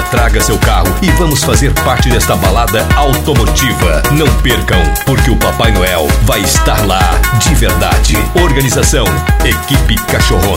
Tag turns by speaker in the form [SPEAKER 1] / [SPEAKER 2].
[SPEAKER 1] traga seu carro e vamos fazer parte desta balada automotiva. Não percam, porque o Papai Noel vai estar lá de verdade. Organização: Equipe Cachorrona.